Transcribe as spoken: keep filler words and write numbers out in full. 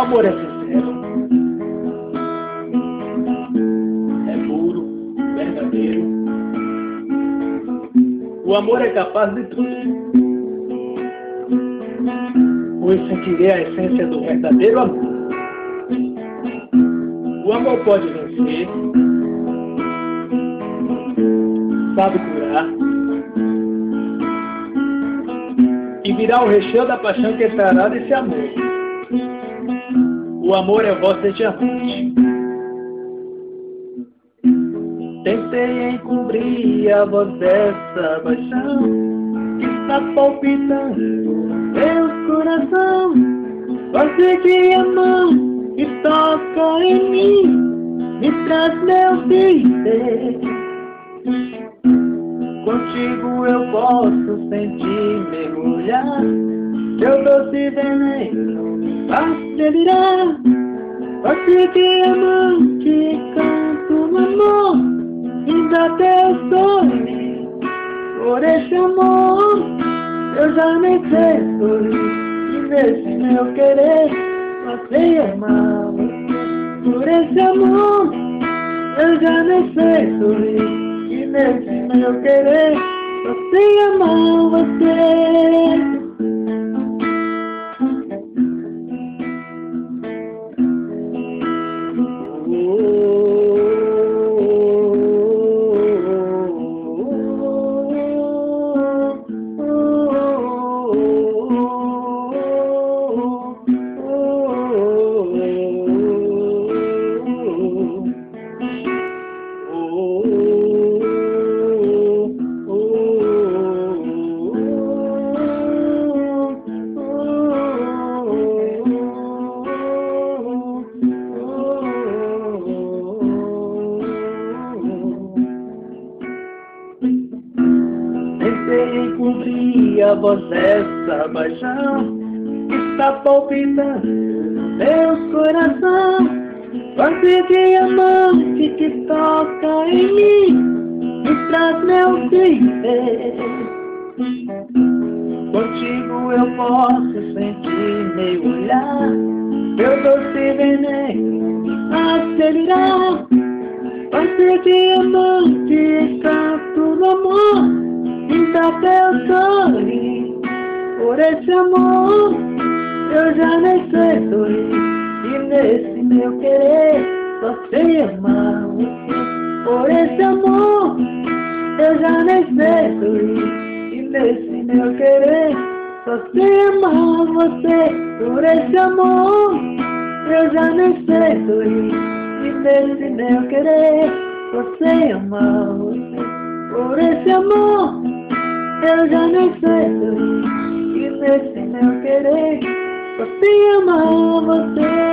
amor é sincero, é puro, verdadeiro. O amor é capaz de tudo, pois sentirei a essência do verdadeiro amor. O amor pode vencer, sabe curar, e virá o recheio da paixão que trará desse amor. O amor é voz de diamante. Tentei encobrir a voz dessa paixão que está palpitando meu coração. Você que a mão e toca em mim, me traz meu viver. Contigo eu posso sentir mergulhar, seu doce veneno me faz delirar. Você que é amante, canto no amor, me dá teu sorriso. Por esse amor eu já nem sei sorrir, e nesse meu querer só sei amar você. Por esse amor eu já nem sei sorrir, e nesse meu querer só sei amar você. Tentei encobrir a voz dessa paixão que está palpitando meu coração. Você de amante que toca em mim, me traz meu viver. Contigo eu posso sentir meu olhar, meu doce veneno me faz delirar. Você de amante, canto no amor, me dá teu sorriso. Por esse amor eu já nem sei sorrir, e nesse meu querer só sei amar você. Por esse amor eu já nem sei sorrir, e nesse meu querer só sei amar você. Por esse amor eu já nem sei sorrir, e nesse meu querer só sei amar você. Por esse amor eu já nem sei sorrir, e nesse meu querer só sei amar você.